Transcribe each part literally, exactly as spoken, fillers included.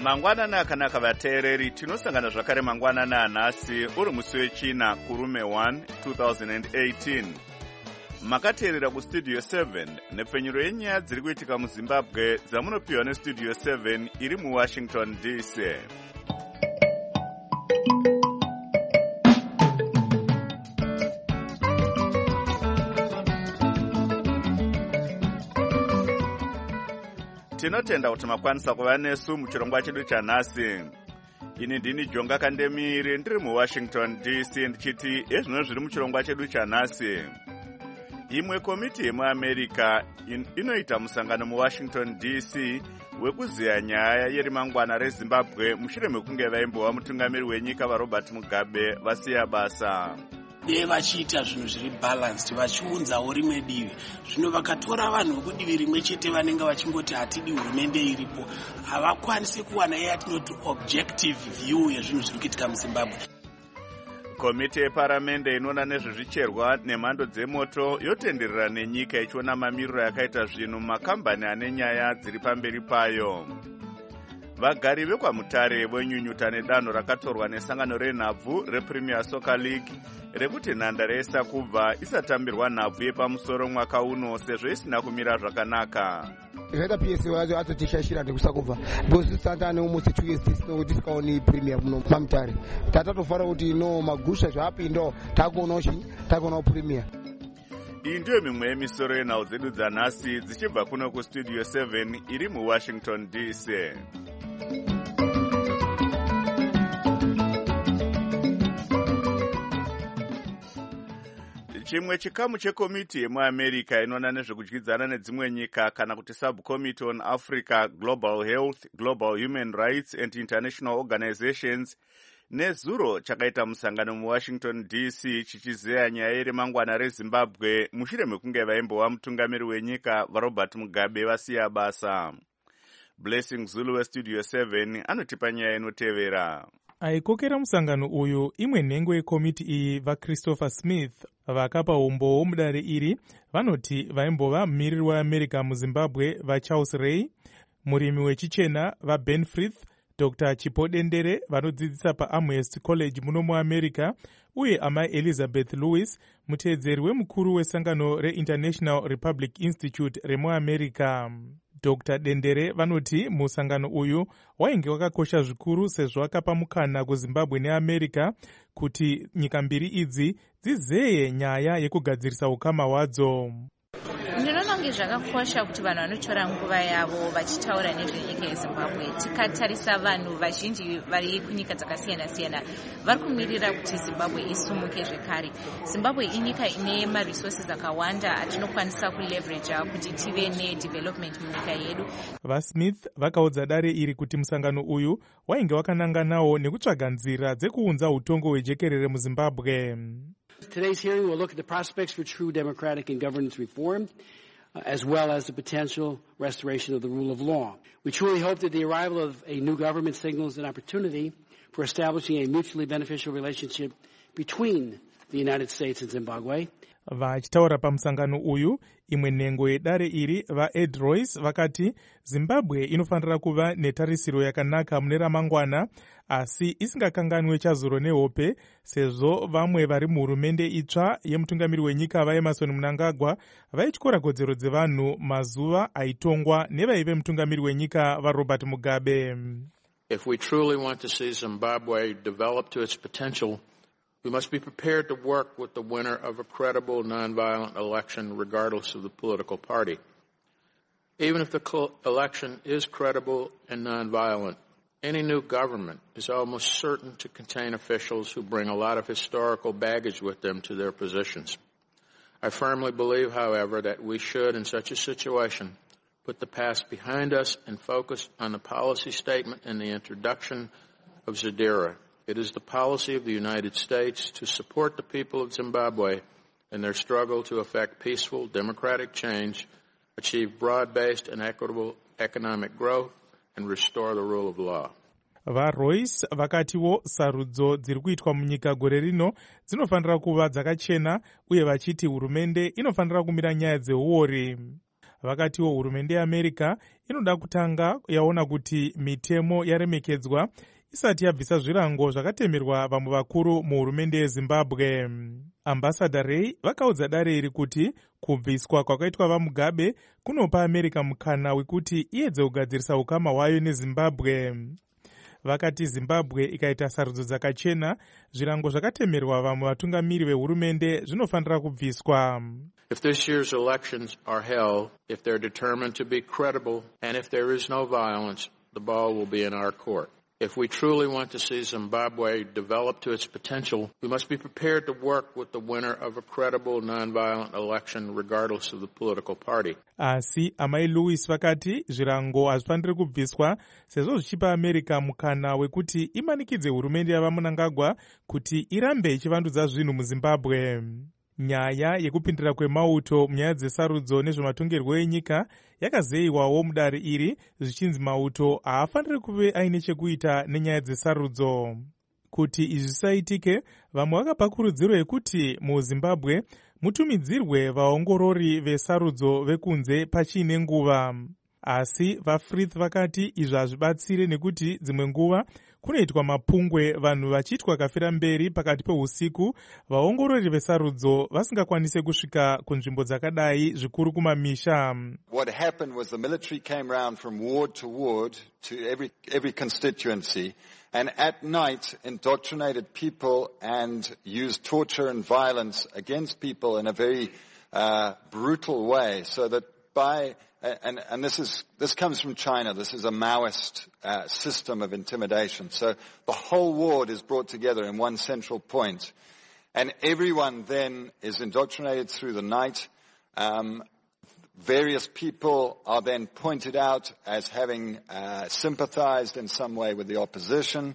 Mangwanani akanaka vateereri, tinosangana zvakare mangwanani anhasi uri musi wechina kurume first twenty eighteen. Makateerera kustudio seven nepfenyuro yenyaya dziri kuitika muZimbabwe dzamunopiwa nestudio seven iri muWashington D C. Tinotenda kuti makwanisa kuva nesu muchirongwa chedu chanhasi. Ini ndini Jonga Kandemiri ndiri muWashington D C ndichiti ezvino zviri muchirongwa chedu chanhasi. Imwe komiti yemuAmerica in, inoita musangano muWashington D C wekuziya nyaya yerimangwana reZimbabwe mushure mekunge vaimbova mutungamiri wenyika vaRobert Mugabe vasiya basa. Dei vachiita zvinhu zviri balanced, vachiunzawo rimwe divi. Zvino vakatora vanhu vekudivi rimwe chete vanenge vachingoti hatidi hurumende iripo, havakwanisi kuwana yatinoti objective view yezvinhu zviri kuitika muZimbabwe. Komiti yeparamende inoona nezvezvicherwa nemhando dzemoto yotenderera nenyika ichiona mamiriro yakaita zvinhu makambani ane nyaya dziri pamberi payo. Vagari vekwaMutare vonyunyuta nedanho rakatorwa nesangano renhabvu rePremier Soccer League rekuti nhandare yeSakubva isatambirwa nhabvu yepamusoro mwaka uno sezvo isina kumira zvakanaka. Zvaita P S L vacho atotishashira nekusakubva because Santana almost two years tisikaoni Premier muno paMutare. Tatatofanira kuti no magusha zvapinda takuona chi takuona Premier. Iyi ndiyo mimwe yemisoro yenhau dzedu dzanhasi dzichibva kuno kustudio seven iri muWashington D C. Chimwe chikamu chekomiti yemuAmerica inoona nezvekudyidzana nedzimwe nyika kana kuti Subcommittee on Africa, Global Health, Global Human Rights and International Organizations nezuro chakaita musangano muWashington D C chichizeya nyaya yerimangwana reZimbabwe mushure mekunge vaimbova mutungamiri wenyika vaRobert Mugabe vasiya basa. Blessing Zulu westudio seven anotipa nyaya inotevera. Aikokera musangano uyu imwe nhengo yekomiti iyi vaChristopher Smith vakapa umbowo mudare iri vanoti vaimbova mumiriri weAmerica muZimbabwe vaCharles Ray, murimi wechichena vaBen Frith, Doctor Chipo Dendere vanodzidzisa paAmherst College muno muAmerica, uye amai Elizabeth Lewis, muteedzeri wemukuru wesangano reInternational Republic Institute remuAmerica. Doctor Dendere vanoti musangano uyu wainge wakakosha zvikuru sezvo akapa mukana kuZimbabwe neAmerica kuti nyika mbiri idzi dzizeye nyaya yekugadzirisa ukama hwadzo. Ndinoona kunge zvakakosha kuti vanhu vanotora nguva yavo vachitaura nezvenyika yeZimbabwe. Tikatarisa vanhu vazhinji vari kunyika dzakasiyana-siyana vari kumirira kuti Zimbabwe isumuke zvekare. Zimbabwe inyika ine maresources akawanda atinokwanisa kuleverage kuti tive nedevelopment munyika yedu. VaSmith vakaudza dare iri kuti musangano uyu wainge wakananganawo nekutsvaga nzira dzekuunza utongo hwejekerere muZimbabwe. Today's hearing will look at the prospects for true democratic and governance reform, uh, as well as the potential restoration of the rule of law. We truly hope that the arrival of a new government signals an opportunity for establishing a mutually beneficial relationship between the United States and Zimbabwe. Vachitaura pamusangano uyu, imwe nhengo yedare iri vaEd Royce vakati Zimbabwe inofanira kuva netarisiro yakanaka mune ramangwana, asi isingakanganwe chazuro nehope sezvo vamwe vari muhurumende itsva yemutungamiri wenyika vaEmmerson Mnangagwa vaityora kodzero dzevanhu mazuva aitongwa nevaive mutungamiri wenyika vaRobert Mugabe. If we truly want to see Zimbabwe develop to its potential, we must be prepared to work with the winner of a credible, nonviolent election regardless of the political party. Even if the election is credible and nonviolent, any new government is almost certain to contain officials who bring a lot of historical baggage with them to their positions. I firmly believe, however, that we should, in such a situation, put the past behind us and focus on the policy statement and the introduction of Zadira. It is the policy of the United States to support the people of Zimbabwe in their struggle to effect peaceful, democratic change, achieve broad-based and equitable economic growth, and restore the rule of law. VaRoyce vakatiwo sarudzo dziri kuitwa munyika gore rino dzinofanira kuva dzakachena uye vachiti hurumende inofanira kumira nyaya dzeuori. vakatiwo hurumende yeamerica inoda kutanga yaona kuti mitemo yaremekedzwa isati yabvisa zvirango zvakatemerwa vamwe vakuru muhurumende yezimbabwe. Ambassador Ray vakaudza dare iri kuti kubviswa kwakaitwa vaMugabe kunopa America mukana wekuti iedze kugadzirisa ukama hwayo neZimbabwe. Vakati Zimbabwe ikaita sarudzo dzakachena, zvirango zvakatemerwa vamwe vatungamiri vehurumende zvinofanira kubviswa. If this year's elections are held, if they're determined to be credible, and if there is no violence, the ball will be in our court. If we truly want to see Zimbabwe develop to its potential, we must be prepared to work with the winner of a credible, non-violent election regardless of the political party. Asi Amai Lewis vakati zvirango hazvifaniri kubviswa sezvo zvichipa America mukana wekuti imanikidze hurumende yavaMnangagwa kuti irambe ichivandudza zvinhu muZimbabwe. Nyaya yekupindira kwemauto munyaya dzesarudzo nezvematongerwo enyika yakazeyiwawo mudare iri zvichinzi mauto haafaniri kuve aine chekuita nenyaya dzesarudzo. Kuti izvi zvisaitike, vamwe vakapa kurudziro yekuti muZimbabwe mutumidzirwe vaongorori vesarudzo vekunze pachiine nguva. Asi vaFrith vakati izvi hazvibatsire nekuti dzimwe nguva kunoitwa mapungwe vanhu vachiitwa kafira mberi pakati peusiku vaongorori vesarudzo vasingakwanise kusvika kunzvimbo dzakadai zvikuru kumamisha. What happened was the military came round from ward to ward to every every constituency and at night indoctrinated people and used torture and violence against people in a very uh, brutal way, so that by And, and this is this comes from China. This is a Maoist uh, system of intimidation. So the whole ward is brought together in one central point, and everyone then is indoctrinated through the night. Um, various people are then pointed out as having uh, sympathized in some way with the opposition,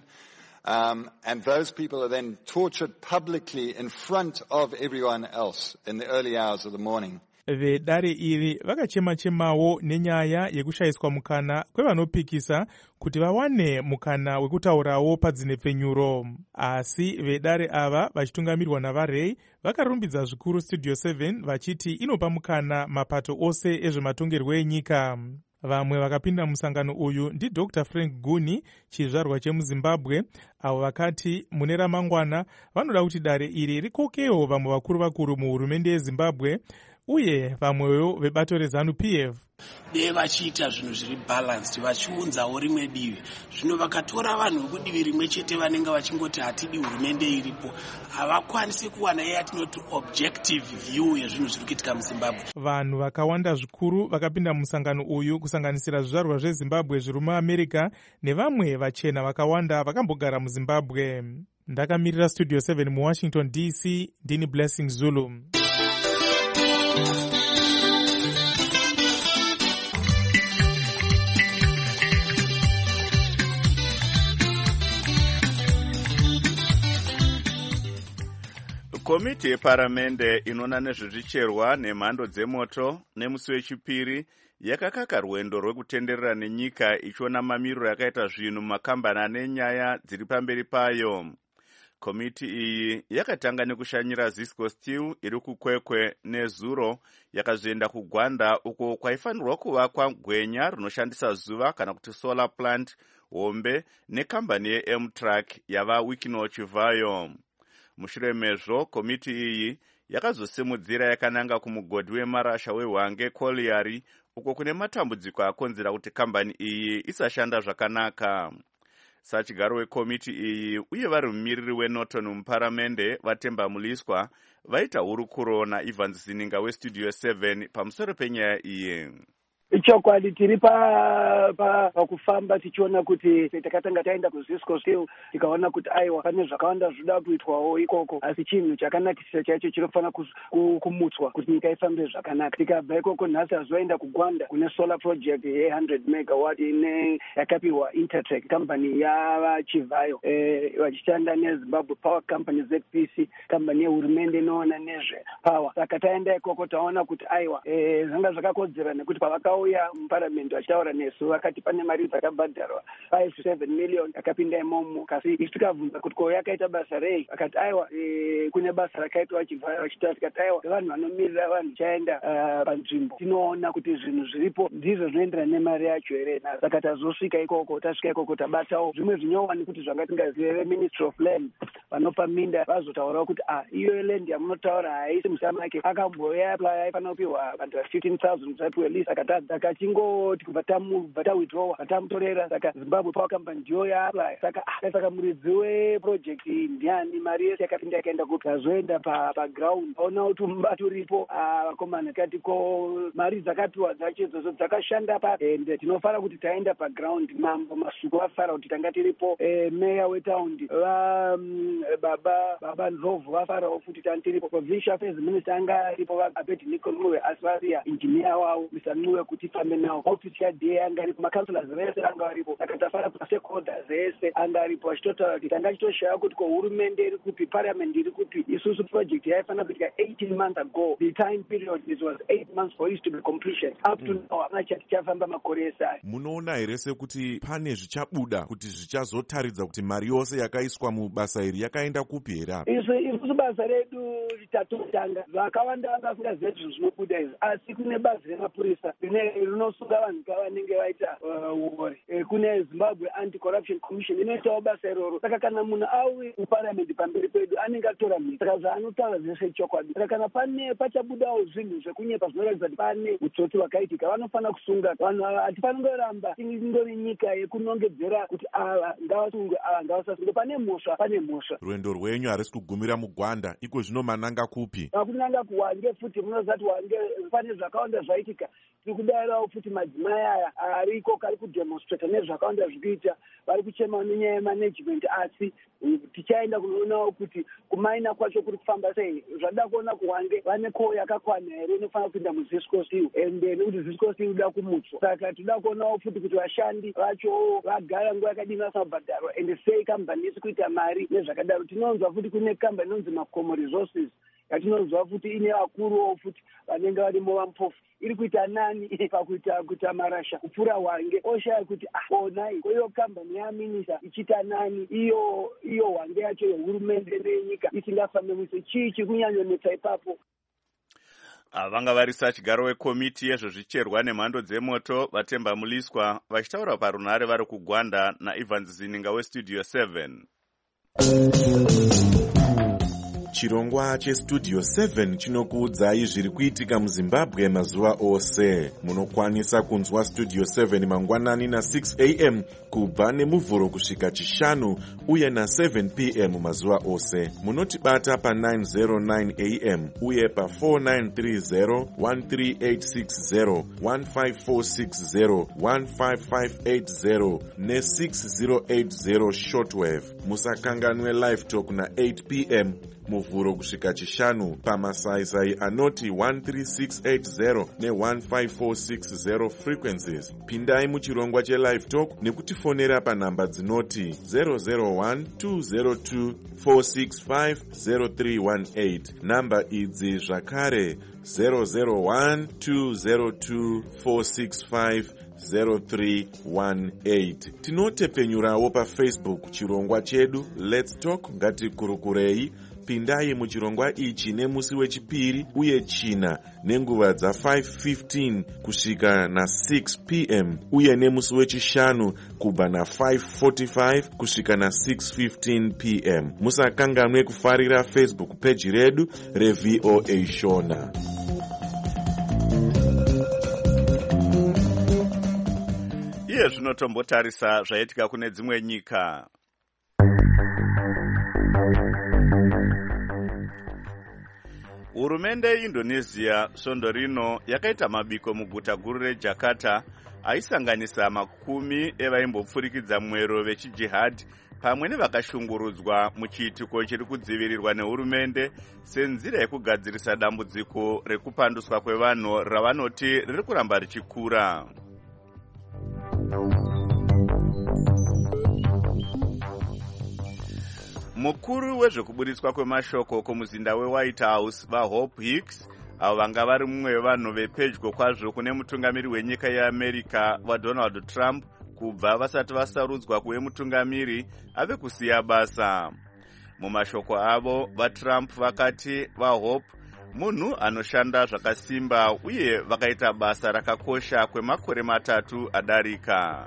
um, and those people are then tortured publicly in front of everyone else in the early hours of the morning. Vedare iri vakachema-chemawo nenyaya yekushayiswa mukana kwevanopikisa kuti vawane mukana wekutaurawo padzinepfenyuro. Asi vedare ava vachitungamirwa navaRay vakarumbidza zvikuru Studio seven vachiti inopa mukana mapato ose ezvematongerwo enyika. Vamwe vakapinda musangano uyu ndi Doctor Frank Guni, chizvarwa chemuZimbabwe, avo vakati mune ramangwana vanoda kuti dare iri rikokewo vamwe vakuru vakuru muhurumende yeZimbabwe uye vamwewo vebato reZANU P F. Dei vachiita zvinhu zviri balanced, vachiunzawo rimwe divi. Zvino vakatora vanhu vekudivi rimwe chete vanenge vachingoti hatidi hurumende iripo, havakwanisi kuwana yatinoti objective view yezvinhu zviri kuitika muZimbabwe. Vanhu vakawanda zvikuru vakapinda musangano uyu kusanganisira zvizvarwa zveZimbabwe zviri muAmerica nevamwe vachena vakawanda vakambogara muZimbabwe. Ndakamirira Studio seven muWashington D C, ndini Blessing Zulu. Komiti yeparamende inoona nezvezvicherwa nemhando dzemoto nemusi wechipiri yakakaka rwendo rwekutenderera nenyika ichiona mamiriro yakaita zvinhu mumakambani ane nyaya dziri pamberi payo. Komiti iyi yakatanga nekushanyira Zisco Steel iri kukwekwe nezuro yakazoenda kugwanda uko kwaifanirwa kuvakwa gwenya rinoshandisa zuva kana kuti solar plant hombe nekambani yeM-Track yava Wikino Chivayo. Mushure mezvo komiti iyi yakazosimudzira yakananga kumugodhi wemarasha weHwange Colliery uko kune matambudziko akonzera kuti kambani iyi isashanda zvakanaka. Sachigaro wekomiti iyi uye vari mumiriri weNorton muparamende Vatemba Muliswa vaita hurukuro naEvans Zininga weStudio seven pamusoro penyaya iyi. Ichokwadi tiri pa pakufamba tichiona kuti takatanga taenda kuZisco Steel tikaona kuti aiwa pane zvakawanda zvinoda kuitwawo ikoko, asi chinhu chakanakisisa chacho chinofana kumutswa kuti nyika ifambe zvakanaka. Tikabva ikoko nhasi azoenda kugwanda kune solar project ye one hundred megawatt ine yakapiwa Intertech company yava Chivayo eh vachishanda neZimbabwe Power Company Z P C company yehurumende inoona nezve power. Saka taenda ikoko taona kuti aiwa eh zvanga zvakakodzera nekuti pavaka vakauya muparamendi vachitaura nesu vakati pane mari dzakabhadharwa five to seven million akapinda imomo. Kasi isu tikabvunza kuti ko yakaita basa rei, akati aiwa e, kune basa rakaitwa vachitaura. Tikati aiwa vanhu vanomirira vanhu chaenda uh, panzvimbo tinoona kuti zvinhu zviripo ndizvo zvinoenderana nemari yacho here. Saka tazosvika ikoko, tasvika ikoko tabatawo zvimwe zvinyowani kuti zvanga tingazive Ministry of Land vanopa minda vazotaurawo kuti ah iyo land yamunotaura haisi musamake akamboya apply aifanira kupiwa vanhu va fifteen thousand kuti apiwe lease. Akatadza akachingoti kubva tamubva tawithdrawa vatamutorera. Saka Zimbabwe Power Company ndiyo yaapply. Saka ah saka muridzi weproject iyi ndiani, mari yese yakapinda yakaenda kuti azoenda paground aona kuti mubati uripo. Vakomana kati ko mari dzakapiwa dzacho idzodzo dzakashanda pa ende tinofara kuti taenda paground. Mambo masuku vafara kuti tanga tiripo. Meya wetaundi baba baba Ndlovu vafarawo futi tantiripo. Provincial Affairs Minister anga aripo Abedi Nikonwe asvaria engineer wavo Mister Nwe kuti fambe nawo. Office ya D A anga aripo, makansulors vese anga aripo. Saka tafara kuti stakeholders vese anga aripo achitotaura kuti tanga chitoshaya kuti ko hurumende iri kupi, parliament iri kupi. Isusu project yaifana kuitika eighteen months ago. The time period it was eight months for it to be completion. Up to now hamna chati chafamba makore esai. Munoona here sekuti pane zvichabuda kuti zvichazotaridza kuti mari yose yakaiswa mubasa iri yakaenda kupi here? Isu isu basa redu ritatotanga vakawanda vangafunga zvezvo zvinobuda izvi, asi kune bazi remapurisa rinosunga vanhu kavanenge vaita uori. Kune Zimbabwe Anti-Corruption Commission inoitawo basa iroro. Saka kana munhu auye muparliament pamberi pedu anenge atora mhiko. Saka zvaanotaura zvese chokwadi. Saka kana pane pachabudawo zvinhu zvekunyepa zvinoratidza kuti pane utsotsi hwakaitika vanofanira kusunga vanhu ava. Hatifaniri kungoramba ingori nyika yekunongedzera kuti ava ngavasungwe ava ngavasasungwe. Pane mhosva pane mhosva. Rwendo rwenyu harisi kugumira mugwanda, iko zvino mananga kupi? Kunanga kuwange futi munozati wange pane zvakawanda zvaitika. Tiri kudarawo futi madzimai aya ariko kari kudemonstrate nezvakawanda zvikuita. Vari kuchema nenyaya yemanagement, asi tichaenda kunoonawo kuti kumaina kwacho kuri kufamba sei. Zvada kuona kuwange vane koo yakakwana here inofanira kupinda muziscosiu ende nekuti ziscosiu ida kumutswa. Saka tinoda kuonawo futi kuti vashandi vacho vagara nguva yakadini vasina kubhadharwa ende sei kambani isi kuita mari nezvakadaro. Tinonzwa futi kune kambani inonzi Macomo Resources yatinonzwa futi ine vakuruwo futi vanenge varimo vamupofu. Iri kuita nani pakuita kuita marasha kupfuura Hwange. Oshaya kuti ah onai koiyo kambani yaminisa ichita nani iyo iyo Hwange yacho yehurumende nenyika isingafambe musi. Chii chiri kunyanyonetsa ipapo? Vanga varisa chigaro wekomiti yezvezvicherwa nemhando dzemoto Vatemba Muliswa vachitaura parunhare vari kugwanda naIvans Zininga westudio seven. Chirongwa chestudio seven chinokuudzai zviri kuitika muZimbabwe mazuva ose. Munokwanisa kunzwa studio seven mangwanani na six a m kubva nemuvhuro kusvika chishanu uye na seven p m mazuva ose. Munotibata pa nine oh nine a m uye pa four nine three zero, one three eight six zero, one five four six zero, one five five eight zero ne six zero eight zero shortwave. Musakanganwe live talk na eight p m muvhuro kusvika chishanu pamasaisai anoti one three six eight zero ne one five four six zero frequencies. Pindai muchirongwa chelive talk nekutifonera panhamba dzinoti zero zero one two zero two four six five zero three one eight. Namba idzi zvakare zero zero one two zero two four six five zero three one eight. Tinotepenyurawo paFacebook chirongwa chedu Let's Talk Ngatikurukurei. Pindai muchirongwa ichi nemusi wechipiri uye china nenguva dza five fifteen kusvika na six p m uye nemusi wechishanu kubva na five forty-five kusvika na six fifteen p m. Musakanganwe kufarira Facebook page redu reV O A Shona. Iye zvinotombotarisa zvaitika kune dzimwe nyika. Hurumende yeIndonesia svondo rino yakaita mabiko muguta guru reJakarta aisanganisa makumi evaimbopfurikidza mwero vechijihad pamwe nevakashungurudzwa muchiitiko chiri kudzivirirwa nehurumende senzira yekugadzirisa dambudziko rekupanduswa kwevanhu ravanoti riri kuramba richikura. Mukuru wezvekuburitswa kwemashoko kumuzinda weWhite House vaHope Hicks avo vanga vari mumwe wevanhu vepedyo kwazvo kune mutungamiri wenyika yeamerica vadonald trump kubva vasati vasarudzwa kuve mutungamiri ave kusiya basa. Mumashoko avo vatrump vakati vahope munhu anoshanda zvakasimba uye vakaita basa rakakosha kwemakore matatu adarika.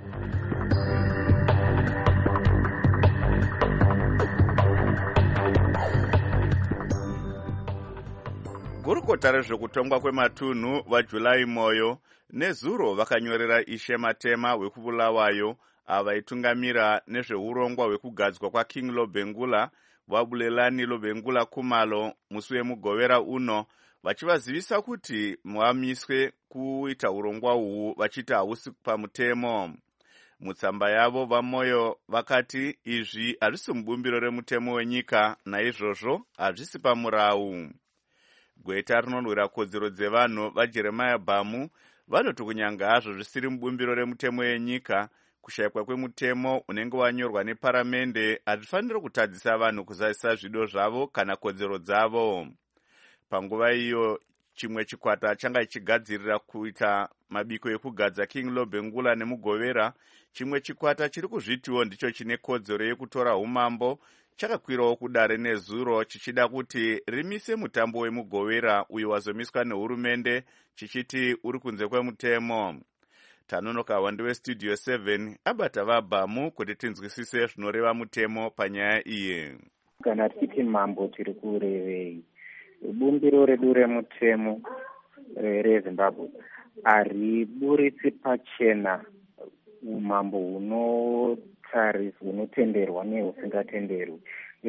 Gurukota rezvekutongwa kwematunhu vaJulai Moyo nezuro vakanyorera Ishe Matema wekubulawayo avaitungamira nezveurongwa hwekugadzwa kwaKing Lobengula Wabulelani Lobengula Kumalo musi wemugovera uno, vachivazivisa kuti vamiswe kuita urongwa uhu vachiti hausi pamutemo. Mutsamba yavo vaMoyo vakati izvi hazvisi mubumbiro remutemo wenyika, naizvozvo hazvisi pamurau. Gweta rinonwira kodzero dzevanhu vaJeremiah Bamu vanoti kunyanga hazvo zvisiri mubumbiro remutemo yenyika, kushayikwa kwemutemo unenge wanyorwa neparamende hazvifaniri kutadzisa vanhu kuzadzisa zvido zvavo kana kodzero dzavo. Panguva iyo chimwe chikwata changa chichigadzirira kuita mabiko ekugadza King Lobengula nemugovera, chimwe chikwata chiri kuzvitiwo ndicho chine kodzero yekutora umambo chakakwirawo kudare nezuro chichida kuti rimise mutambo wemugovera uyo wazomiswa nehurumende chichiti uri kunze kwemutemo. Tanonoka wandi westudio seven abata vaBamu kuti tinzwisise zvinoreva mutemo panyaya iyi. Kana tichiti mambo tiri kurevei, bumbiro redu remutemo reZimbabwe hariburitsi pachena umambo hunotariswa hunotenderwa nehusingatenderwi.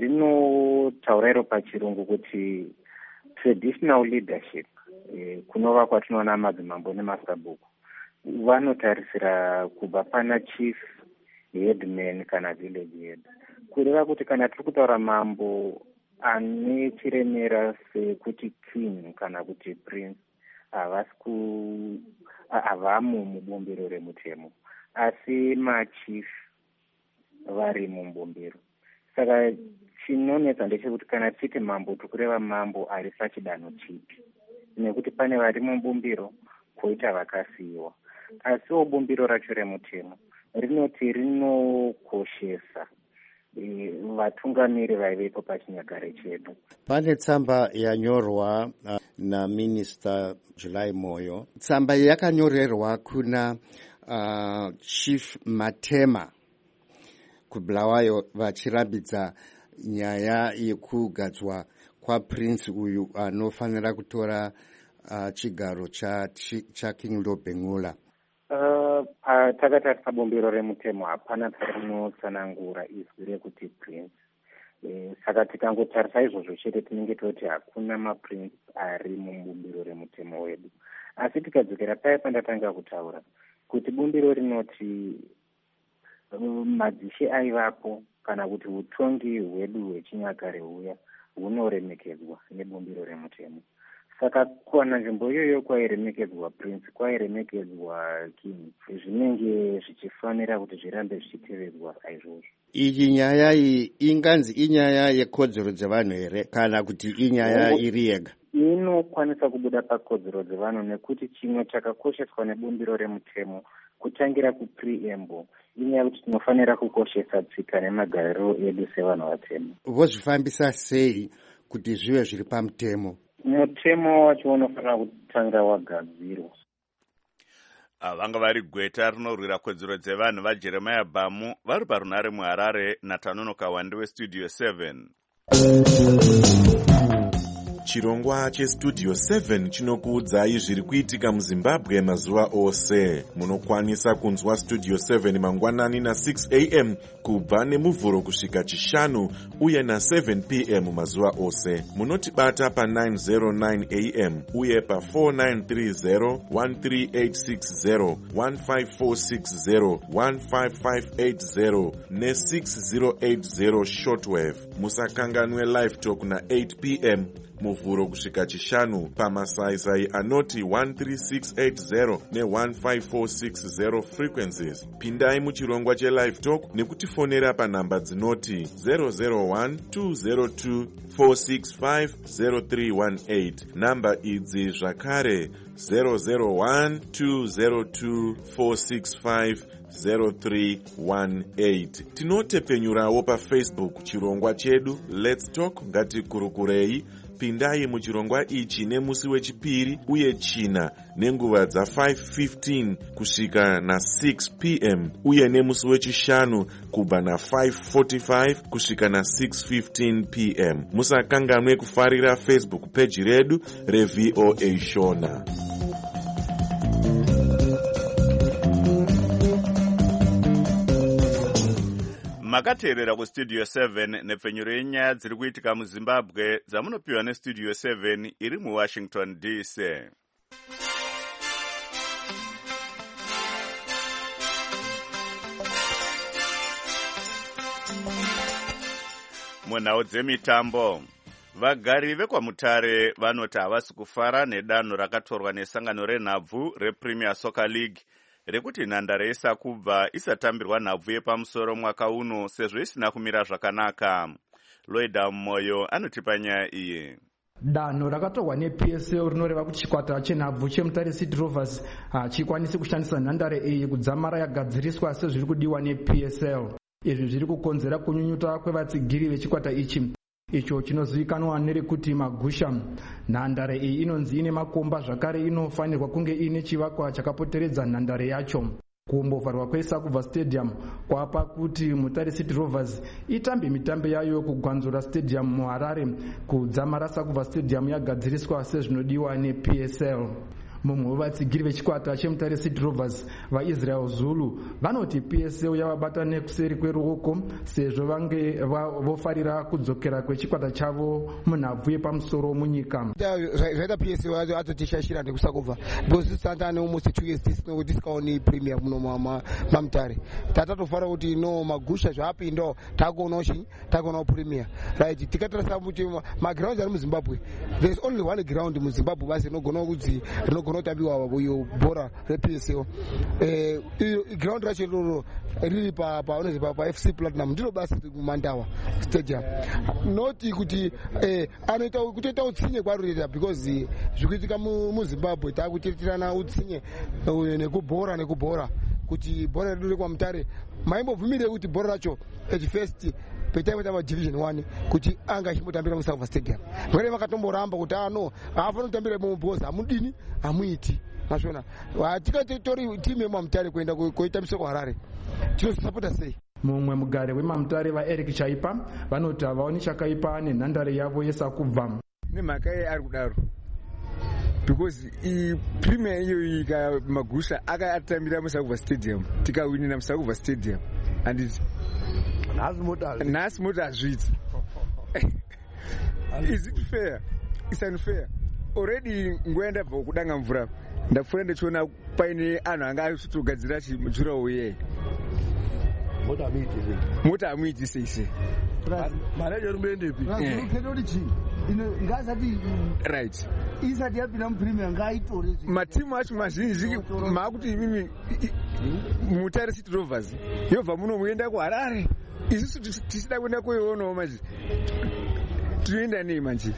Rinotaura iro pachirungu kuti traditional leadership, kunova kwatinoona madzimambo nemasabhuku, vanotarisira kubva pana chief, headman kana village head. Kureva kuti kana tiri kutaura mambo ane chiremera sekuti king kana kuti prince, havasi ku havamo mubumbiro remutemo, asi machief vari mubumbiro. Saka chinonetsa ndechekuti kana tichiti mambo tikureva mambo ari pachidanho chipi, nekuti pane vari mubumbiro koita vakasiyiwa. Asiwo bumbiro racho remutemo rinoti rinokoshesa vatungamiri vaivepo pachinyagare chedu. Pane tsamba yanyorwa uh, naMinista July Moyo. Tsamba yakanyorerwa kuna uh, Chief Matema kuBulawayo vachirambidza nyaya yekugadzwa kwaPrince uyu anofanira kutora uh, chigaro cha, cha King Lobengula. Uh, takatari pabumbiro remutemo hapana parinotsanangura izwi rekuti prince. E, saka tikangotarisa izvozvo chete tinenge toti hakuna maprince ari mubumbiro remutemo wedu. Asi tikadzokera paya pandatanga kutaura kuti bumbiro rinoti um, madzishe aivapo kana kuti utongi hwedu hwechinyakare huya hunoremekedzwa nebumbiro remutemo. Saka kuwana nzvimbo iyoyo kwairemekedzwa prince, kwairemekedzwa king, zvinenge zvichifanira kuti zvirambe zvichitevedzwa saizvozvo. Iyi nyaya iyi inganzi inyaya yekodzero dzevanhu here kana kuti inyaya iri yega? Inokwanisa kubuda pakodzero dzevanhu nekuti chimwe chakakosheswa nebumbiro remutemo kutangira kupreamble inyaya kuti tinofanira kukoshesa tsika nemagariro edu sevanhu vatema. Vozvifambisa sei kuti zvive zviri pamutemo? Mutemo wacho unofanira kutanga wagadzirwa. Vanga vari gweta rinorwira kodzero dzevanhu vaJeremiah Bamu vari parunare muHarare naTanonoka wandi westudio seven. Chirongwa chestudio seven chinokuudzai zviri kuitika muZimbabwe mazuva ose. Munokwanisa kunzwa studio seven mangwanani na six a m kubva nemuvhuro kusvika chishanu uye na seven p m mazuva ose. Munotibata pa nine oh nine a m uye pa four nine three zero, one three eight six zero, one five four six zero, one five five eight zero ne six zero eight zero shortwave. Musakanganwe live talk na eight p m muvhuro kusvika chishanu pamasaisai anoti one three six eight zero ne one five four six zero frequencies. Pindai muchirongwa chelive talk nekutifonera panhamba dzinoti zero zero one two zero two four six five zero three one eight. Namba idzi zvakare zero zero one two zero two four six five zero three one eight. Tinotepenyurawo pafacebook chirongwa chedu Let's Talk ngatikurukurei. Pindai muchirongwa ichi nemusi wechipiri uye china nenguva dza five fifteen kusvika na six p m uye nemusi wechishanu kubva na five forty-five kusvika na six fifteen p m. Musakanganwe kufarira Facebook page redu reV O A Shona. Makateerera kustudio seven nepfenyuro yenyaya dziri kuitika muZimbabwe dzamunopiwa nestudio seven iri muWashington D C. Munhau dzemitambo, vagari vekwaMutare vanoti havasi kufara nedanho rakatorwa nesangano renhabvu rePremier Soccer League rekuti nhandare isakubva isatambirwa nhabvu yepamusoro mwaka uno sezvo isina kumira zvakanaka. Loida Moyo anotipa nyaya iyi. Danho rakatorwa neP S L rinoreva kuti chikwata chenhabvu cheMutare City Rovers hachikwanisi kushandisa nhandare iyi kudzamara yagadziriswa sezviri kudiwa neP S L. Izvi zviri kukonzera kunyunyuta kwevatsigiri vechikwata ichi, icho chinozivikanwa nerekuti Magusha. Nhandare iyi inonzi ine makomba zvakare inofanirwa kunge ine chivakwa chakapoteredza nhandare yacho. Kumbovharwa kweSakubva Stadium kwapa kuti Mutare City Rovers itambe mitambe yayo kuGwanzura Stadium muHarare kudzamara Sakubva Stadium yagadziriswa sezvinodiwa neP S L. Mumwe wevatsigiri vechikwata cheMutare City Rovers vaIsrael Zulu vanoti P S L yavabata nekuseri kweruoko sezvo vange vofarira kudzokera kwechikwata chavo munhabvu yepamusoro munyika. Zvaita P S L atotishashira nekusakubva because tisanta neumusi two years tisinokuti tisikaoni Premier muno maMutare. Tatatofara kuti no Magusha zvapindo takuona shi takuona Premier. Right, tikatarisa kuti magrounds ari muZimbabwe there is only one ground muZimbabwe basi inogona kuti kunotambiwa uyo bhora reP S L. Eh ground racho roro riri pa pa unozi pa F C Platinum ndiro basi kuMandawa Stadium. Not kuti eh anoita kutoita utsinye kwarurira because zvikuitika muZimbabwe takutitirana utsinye nekubhora nekubhora kuti bhora redu rekwaMutare maimbobvumire kuti bhora racho at first petaiwe tava division one kuti anga achimutambira muSakubva Stadium. Vere vakatomboramba kuti ano hafanira kutambira muBhoza amudini amuiti. Mashona tikati tori timu yeMamutare kuenda koitambisa kuHarare tinosapota sei. Mumwe mugare weMamutare vaEric Chaipa vanoti havaoni chakaipa nenhandare yavo yeSakubva. Nemhaka ari kudaro because i Premier iyo ika Magusha akatambira muSakubva Stadium tikawinina muSakubva Stadium and it Nas mota hazviti. Is it fair? It's unfair. Already ngoenda bva kudanga mvura ndapfuura ndichiona paine anhu anga achitogadzira chimujurawo iye mota amuiti mota amuiti seise mara yorumbendepi khetoti chini ngasati right isati yapinda muPremier ngaitore matimu acho mazhinji maakuti imimi Mutare City Rovers yobva muno muenda kuHarare isusu tisida kuenda kuionawo manje tinoenda nei manje.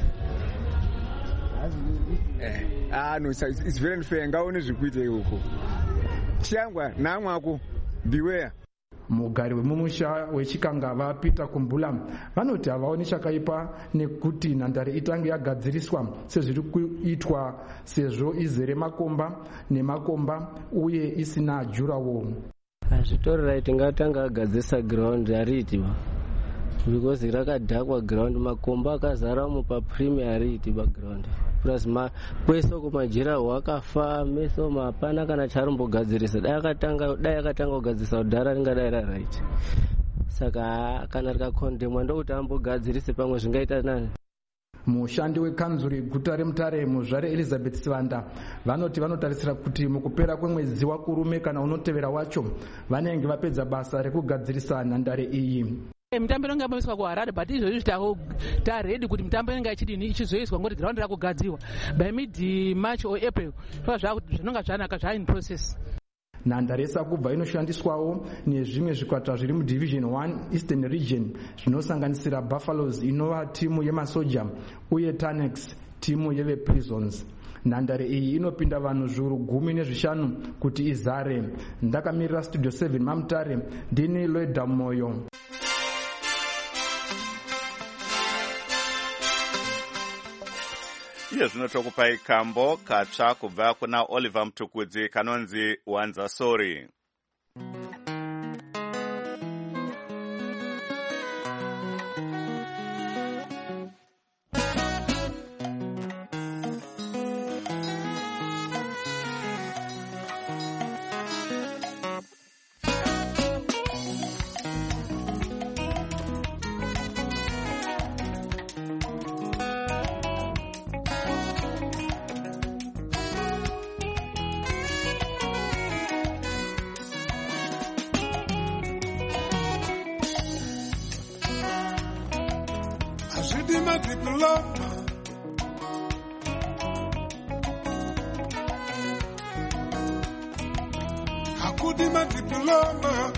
Ah no, it's, it's very unfair. Ngaone zvikuita ikoko. Chiyangwa namwako beware. Mugari wemumusha wechikangava Peter Kumbula vanoti havaoni chakaipa nekuti nhandare itange yagadziriswa sezviri kuitwa sezvo izere makomba nemakomba uye isina jurawo. Hazvitori right ngatanga agadzirisa ground haritiba because rakadhakwa ground makomba akazara mupa Premier hariti background plus ma kweso kumajirawo akafa meso mapana kana charumbogadzirisa dai akatanga dai akatanga kugadzirisa kudhara ringadai ra right saka kana rikakondemwa ndokuti ambogadzirise pamwe zvingaita nani. Mushandi wekanzuri guta reMutare muzvare Elizabeth Sivanda vanoti vanotarisira kuti mukupera kwemwedzi wakurume kana unotevera wacho vanenge vapedza basa rekugadzirisa nhandare iyi. Mitambo inenge yambamiswa kuHarare, but izvozvi taredi kuti mitambo inenge ichidini ichizoiswa ngoti ground rakugadziwa by mid March or April. Zvinonga zvanaka zva in process. Nhandare yeSakubva inoshandiswawo nezvimwe zvikwata zviri mudivision one Eastern Region zvinosanganisira Buffaloes inova timu yemasoja uye Tanex timu yeveprisons. Nhandare iyi inopinda vanhu zviuru gumi nezvishanu kuti izare. Ndakamirira Studio seven Mamutare, ndini Loida Moyo. Iye zvino tokupai kambo katsva kubva kuna Oliver Mtukudzi kanonzi Wanza Sorry. My diploma, hakudi my diploma.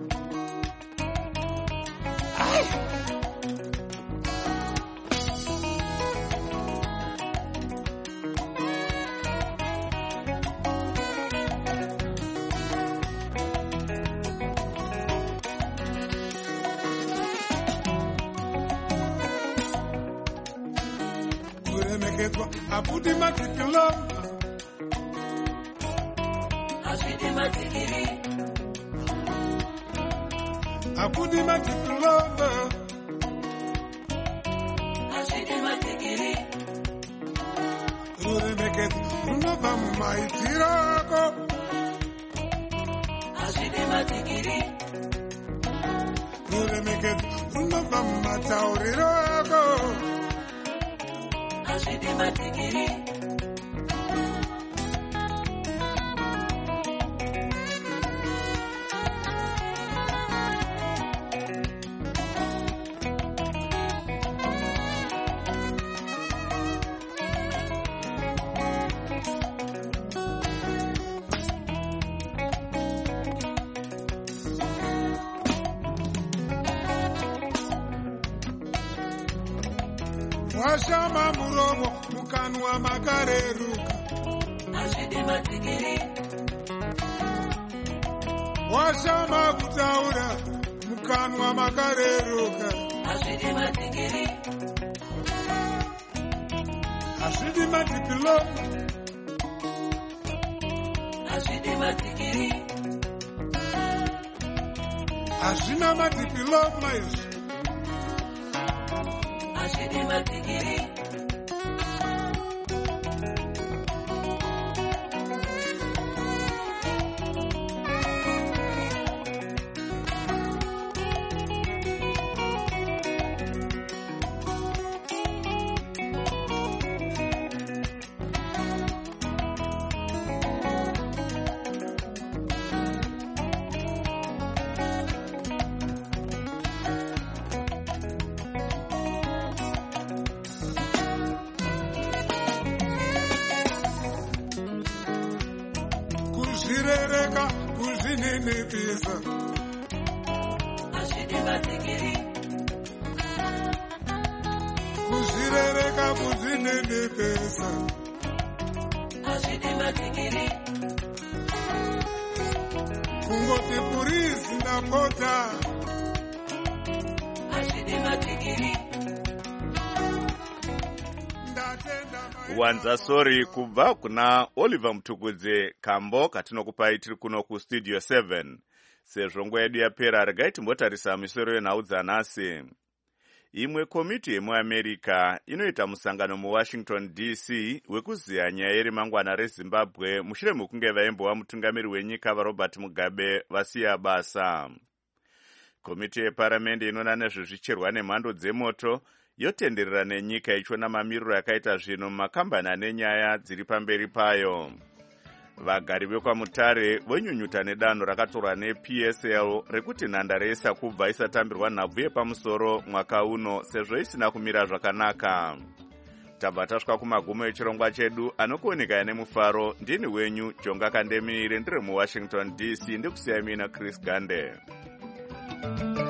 I put in my diploma. I put in my degree. I put in my diploma. I put in my degree. You make it. You know I'm my tirago. I put in my degree. You make it. You know I'm my taurirago. I did my degree. Washama muromo mukanwa makareruka. Ashidi matigiri. Washama kutaura mukanwa makareruka. Ashidi matigiri. Ashidi madiploma. Ashidi matigiri. Ashina madiploma isu. Ashidi matigiri. Kuzirereka kuzinenepesa. Ashidi matigiri. Kuzirereka kuzinenepesa. Ashidi matigiri. Kungoti purisi na kota. Ashidi matigiri. Wanza Sorry kubva kuna Oliver Mtukudzi kambo katinokupai tiri kuno kustudio seven. Sezvo nguva yedu yapera regai timbotarisa misoro yenhau dzanhasi. Imwe komiti yemuAmerica inoita musangano muWashington D C wekuziya nyaya yerimangwana reZimbabwe mushure mekunge vaimbova mutungamiri wenyika vaRobert Mugabe vasiya basa. Komiti yeparamende inoona nezvezvicherwa nemhando dzemoto yotenderera nenyika ichiona mamiriro yakaita zvinhu mumakambani ane nyaya dziri pamberi payo. Vagari vekwaMutare vonyunyuta nedanho rakatorwa neP S L rekuti nhandare yeSakubva isatambirwa nhabvu yepamusoro mwaka uno sezvo isina kumira zvakanaka. Tabva tasvika kumagumo echirongwa chedu anokuoneka nemufaro. Ndini wenyu Jonga Kandemire ndiri muWashington D C ndikusiyai mina Chris Gande.